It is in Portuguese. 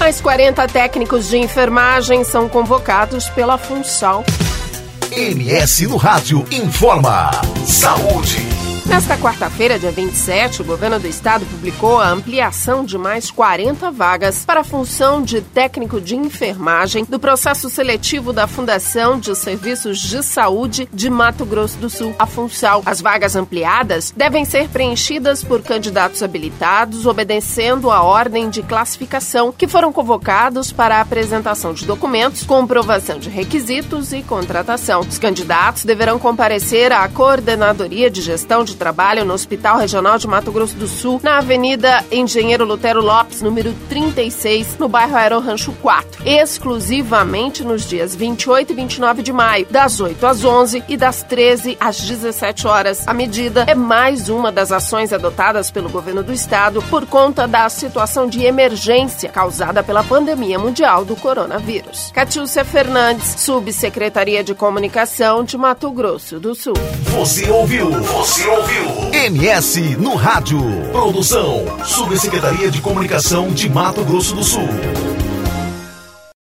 Mais 40 técnicos de enfermagem são convocados pela Funsal. MS no Rádio informa. Saúde. Nesta quarta-feira, dia 27, o governo do estado publicou a ampliação de mais 40 vagas para a função de técnico de enfermagem do processo seletivo da Fundação de Serviços de Saúde de Mato Grosso do Sul, a Funsal. As vagas ampliadas devem ser preenchidas por candidatos habilitados, obedecendo à ordem de classificação, que foram convocados para a apresentação de documentos, comprovação de requisitos e contratação. Os candidatos deverão comparecer à Coordenadoria de Gestão de Trabalho no Hospital Regional de Mato Grosso do Sul, na Avenida Engenheiro Lutero Lopes, número 36, no bairro Aerorancho 4, exclusivamente nos dias 28 e 29 de maio, das 8 às 11 e das 13 às 17 horas. A medida é mais uma das ações adotadas pelo governo do estado por conta da situação de emergência causada pela pandemia mundial do coronavírus. Catiúcia Fernandes, Subsecretaria de Comunicação de Mato Grosso do Sul. Você ouviu MS no Rádio. Produção, Subsecretaria de Comunicação de Mato Grosso do Sul.